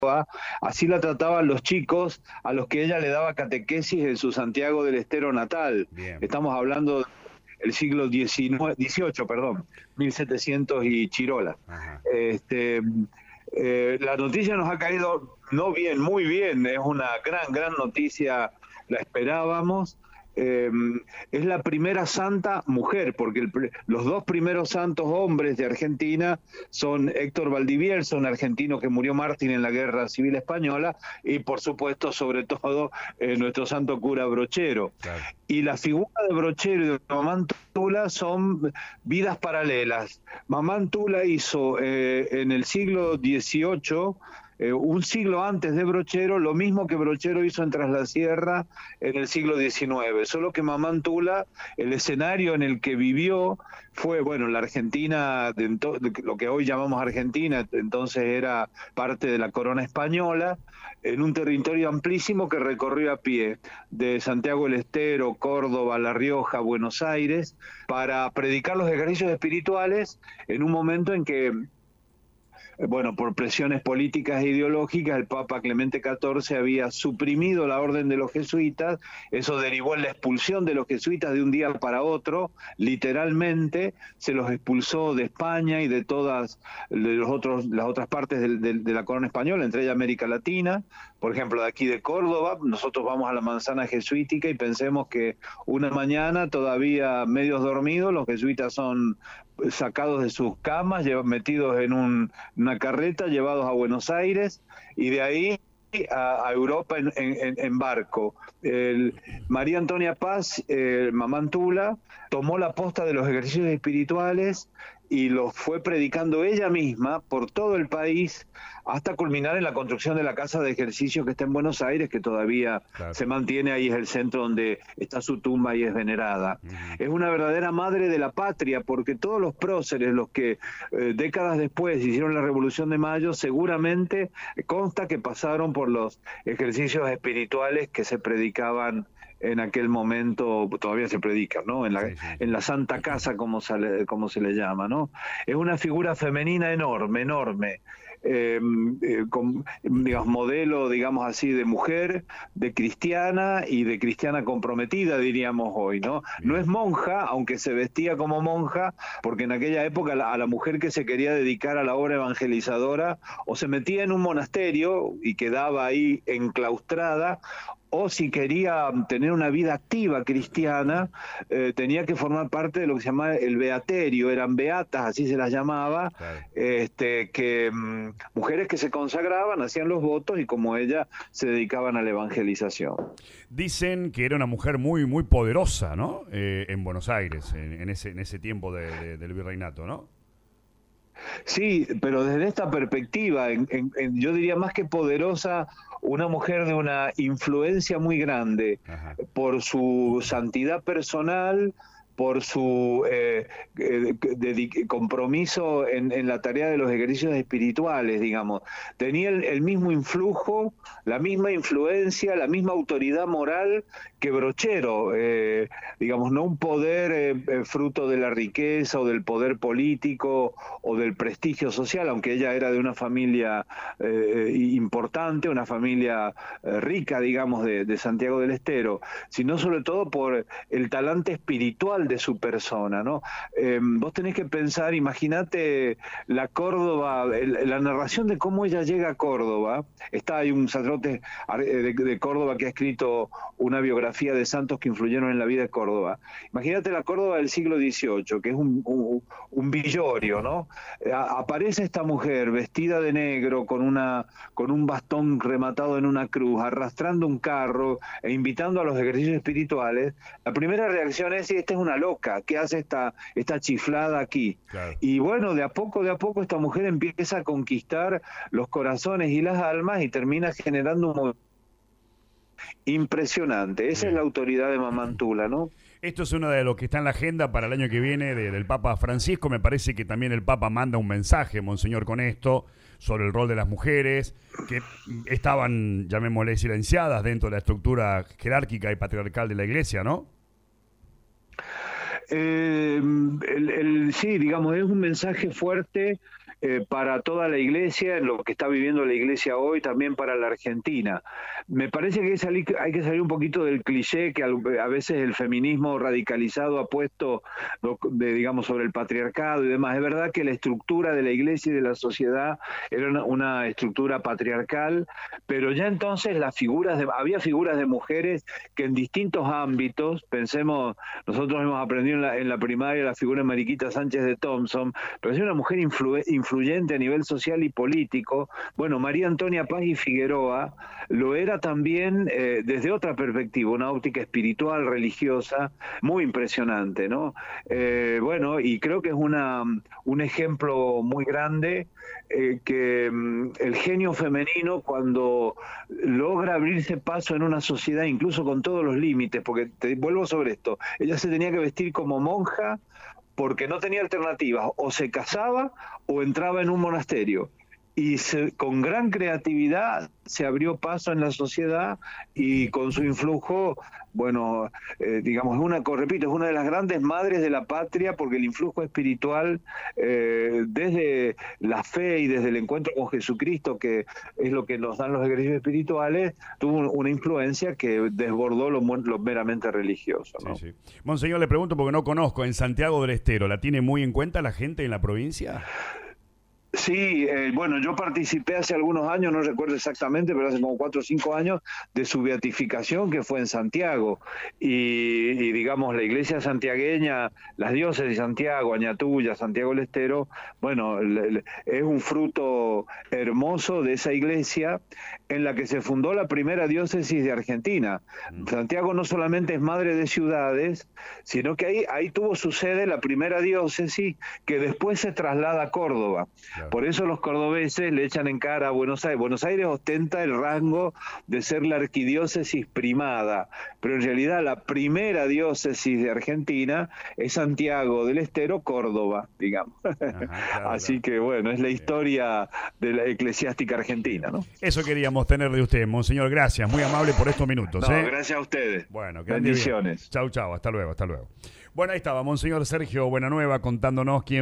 así la trataban los chicos a los que ella le daba catequesis en su Santiago del Estero natal. Bien. Estamos hablando del siglo XVIII, perdón, 1700 y Chirola. Ajá. Este, la noticia nos ha caído no bien, muy bien, es una gran noticia, la esperábamos. Eh, es la primera santa mujer, porque los dos primeros santos hombres de Argentina son Héctor Valdivielso, un argentino que murió mártir en la Guerra Civil Española, y por supuesto, sobre todo, nuestro santo cura Brochero. Claro. Y la figura de Brochero y de Mamá Tula son vidas paralelas. Mamá Tula hizo en el siglo XVIII, un siglo antes de Brochero, lo mismo que Brochero hizo en Tras la Sierra en el siglo XIX, solo que Mamá Tula, el escenario en el que vivió fue, bueno, la Argentina, de lo que hoy llamamos Argentina, entonces era parte de la corona española, en un territorio amplísimo que recorrió a pie, de Santiago del Estero, Córdoba, La Rioja, Buenos Aires, para predicar los ejercicios espirituales en un momento en que, bueno, por presiones políticas e ideológicas, el Papa Clemente XIV había suprimido la orden de los jesuitas. Eso derivó en la expulsión de los jesuitas de un día para otro, literalmente se los expulsó de España y de todas las otras partes de la corona española, entre ellas América Latina. Por ejemplo, de aquí de Córdoba, nosotros vamos a la manzana jesuítica y pensemos que una mañana, todavía medios dormidos, los jesuitas son sacados de sus camas, metidos en una carreta, llevados a Buenos Aires, y de ahí a Europa en barco. María Antonia Paz, Mamá Tula, tomó la posta de los ejercicios espirituales y los fue predicando ella misma por todo el país hasta culminar en la construcción de la casa de ejercicio que está en Buenos Aires, que todavía Claro. se mantiene ahí, es el centro donde está su tumba y es venerada. Ujú. Es una verdadera madre de la patria, porque todos los próceres, los que décadas después hicieron la Revolución de Mayo, seguramente consta que pasaron por los ejercicios espirituales que se predicaban en aquel momento, todavía se predica, ¿no? Sí, sí, En sí. la Santa Casa, como se le llama, ¿no? Es una figura femenina enorme, digamos, modelo, digamos así, de mujer, de cristiana comprometida, diríamos hoy, ¿no? No Bien. es monja, aunque se vestía como monja, porque en aquella época a la mujer que se quería dedicar a la obra evangelizadora o se metía en un monasterio y quedaba ahí enclaustrada, o si quería tener una vida activa cristiana, tenía que formar parte de lo que se llamaba el beaterio, eran beatas, así se las llamaba, Claro. mujeres que se consagraban, hacían los votos y como ella se dedicaban a la evangelización. Dicen que era una mujer muy poderosa, ¿no? En Buenos Aires, en ese tiempo del virreinato, ¿no? Sí, pero desde esta perspectiva, yo diría más que poderosa, una mujer de una influencia muy grande Ajá. por su santidad personal, por su compromiso en la tarea de los ejercicios espirituales, digamos. Tenía el mismo influjo, la misma influencia, la misma autoridad moral que Brochero, digamos, no un poder fruto de la riqueza o del poder político o del prestigio social, aunque ella era de una familia importante, una familia rica, digamos, de Santiago del Estero, sino sobre todo por el talante espiritual de su persona, ¿no? Vos tenés que pensar, imagínate la Córdoba, la narración de cómo ella llega a Córdoba. Hay un sacerdote de Córdoba que ha escrito una biografía de santos que influyeron en la vida de Córdoba. Imagínate la Córdoba del siglo XVIII, que es un villorio, ¿no? Aparece esta mujer vestida de negro con un bastón rematado en una cruz, arrastrando un carro e invitando a los ejercicios espirituales. La primera reacción es: esta es una loca, ¿qué hace esta chiflada aquí? Claro. Y bueno, de a poco esta mujer empieza a conquistar los corazones y las almas y termina generando un movimiento impresionante. Esa es la Bien. autoridad de Mamantula, ¿no? Esto es uno de los que está en la agenda para el año que viene del Papa Francisco. Me parece que también el Papa manda un mensaje, Monseñor, con esto, sobre el rol de las mujeres, que estaban, llamémosle, silenciadas dentro de la estructura jerárquica y patriarcal de la Iglesia, ¿no? Sí, digamos, es un mensaje fuerte para toda la Iglesia, en lo que está viviendo la Iglesia hoy, también para la Argentina. Me parece que hay que salir un poquito del cliché que a veces el feminismo radicalizado ha puesto, digamos, sobre el patriarcado y demás. Es verdad que la estructura de la Iglesia y de la sociedad era una estructura patriarcal, pero ya entonces había figuras de mujeres que en distintos ámbitos, pensemos, nosotros hemos aprendido en la primaria la figura de Mariquita Sánchez de Thompson, pero es una mujer influyente a nivel social y político. Bueno, María Antonia Paz y Figueroa lo era también desde otra perspectiva, una óptica espiritual, religiosa, muy impresionante, ¿no? Bueno, y creo que es un ejemplo muy grande que el genio femenino, cuando logra abrirse paso en una sociedad, incluso con todos los límites, porque te vuelvo sobre esto, ella se tenía que vestir como monja porque no tenía alternativas, o se casaba o entraba en un monasterio. Y con gran creatividad se abrió paso en la sociedad y con su influjo, bueno, digamos, repito, es una de las grandes madres de la patria, porque el influjo espiritual, desde la fe y desde el encuentro con Jesucristo, que es lo que nos dan los ejercicios espirituales, tuvo una influencia que desbordó lo meramente religioso, ¿no? Sí, sí. Monseñor, le pregunto porque no conozco, en Santiago del Estero, ¿la tiene muy en cuenta la gente en la provincia? Sí, bueno, yo participé hace algunos años, no recuerdo exactamente, pero hace como 4 o 5 años, de su beatificación, que fue en Santiago. Y digamos, la iglesia santiagueña, las diócesis de Santiago, Añatuya, Santiago del Estero, bueno, es un fruto hermoso de esa iglesia en la que se fundó la primera diócesis de Argentina. Santiago no solamente es madre de ciudades, sino que ahí tuvo su sede la primera diócesis, que después se traslada a Córdoba. Por eso los cordobeses le echan en cara a Buenos Aires. Buenos Aires ostenta el rango de ser la arquidiócesis primada, pero en realidad la primera diócesis de Argentina es Santiago del Estero, Córdoba, digamos. Ajá, claro, así que bueno, es la historia de la eclesiástica argentina, ¿no? Eso queríamos tener de usted, Monseñor. Gracias, muy amable por estos minutos. No, gracias a ustedes. Bueno, bendiciones. Chau, hasta luego. Bueno, ahí estaba Monseñor Sergio Buenanueva contándonos quién